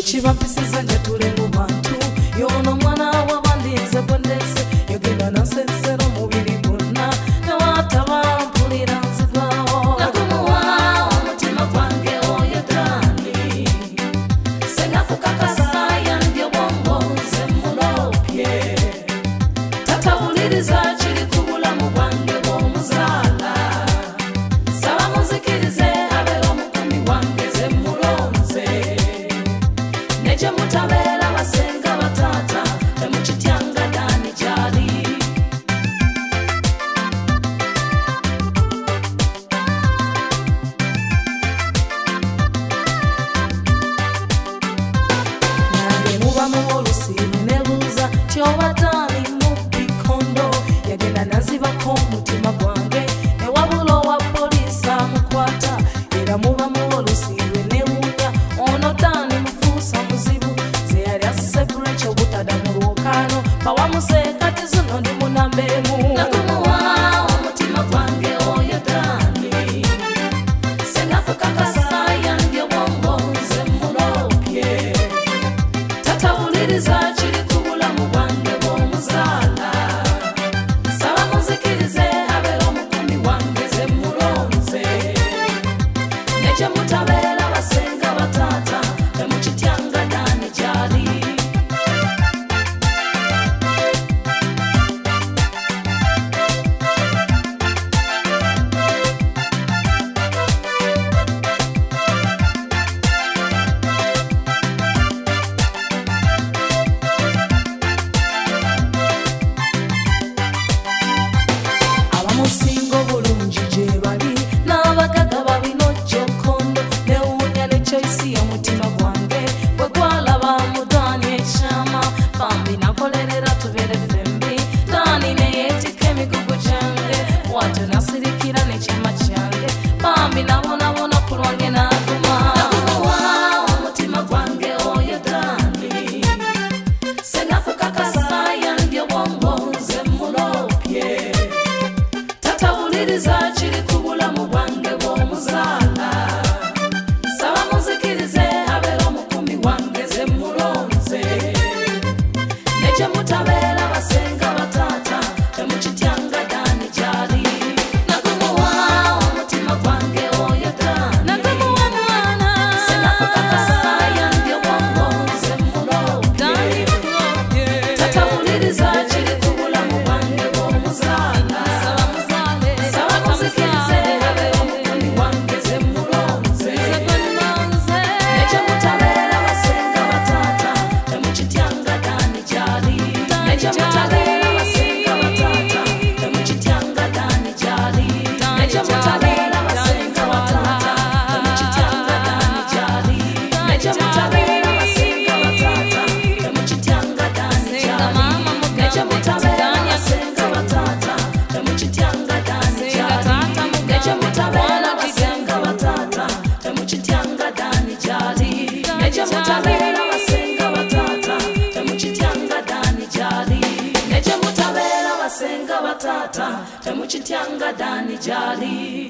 chibapisiza njatule mu bantu yono mwana w'abandinze kwendese yogenda nasensero mubiri bonna nawataba mpulira nzigwawo nakumuwa omutima gwange oyo dani sengafuka kasaya ndyo bongo nze mulopye tatawuliriza kiri ku bulamu bwange bw'omuzaala saba muzikirize abeera omukumi wange ze mulonze neje mutabeera basenga batata temukityanga dani gyali nange mubamu olusiibu nebuuza kyoba dani mu bikondo yagenda nazibako omutima gwange newabula owa poliisi amukwata era mubamu olusiibu newunya ono dani mufuusa muzibu ze yali asisebula ekyobutadda mu lwokaano bawamuseeka tizuno ndi munambeemu nakumuwa omutima gwange oyo dani sengafuka kasaya ndyo bwongo nze mulopye tatawuliriza kiri ku bulamu bwange bw'omuzaala saba muzikirize abeera omukumi wange ze mulonze nekye mutabeera basenga batata temukityanga dani gyali abamusinga obulungi gye bali n'abagaga babino gyokondo newunya nekyoisi omutima gwange bwe gwalaba mu dani ekyama bambi nakolerera tubeere fembi dani neyeetika emigugu gyange bwatyo nasirikira n'ekyama kyange bambi nabonabona ku lwange n'aguma nakumuwa omutima gwange oyo dani sengafuka kasaya ndyo bwongo nze mulopye tatawuliriza kiri ku bulamu bwange bw'omuzaala saba muzikirize abeera omukumi wange ze mulonze nekye mutabeera basenga batata temukityanga dani gyali nakumuwa omutima gwange oyo dani nakumuwa mwana sengafuka kasaya ndyo bwongo nze mulopye tatawuliriza kiri ku bulamu bwange bw'omuzaala saba muzikirize abeera omukumi wange ze mulonze nekye mutabeera basenga batata temukityanga dani gyali nekye mutabeera basenga batata temukityanga dani gyali nekye mutabeera basenga batata temukityanga dani gyali nekye mutabeera basenga batata temukityanga dani gyali nekye mutabeera basenga batata temukityanga dani gyali nekye mutabeera basenga batata temukityanga dani gyali nekye mutabeera basenga batata temukityanga dani gyali nekye mutabeera basenga batata temukityanga dani gyali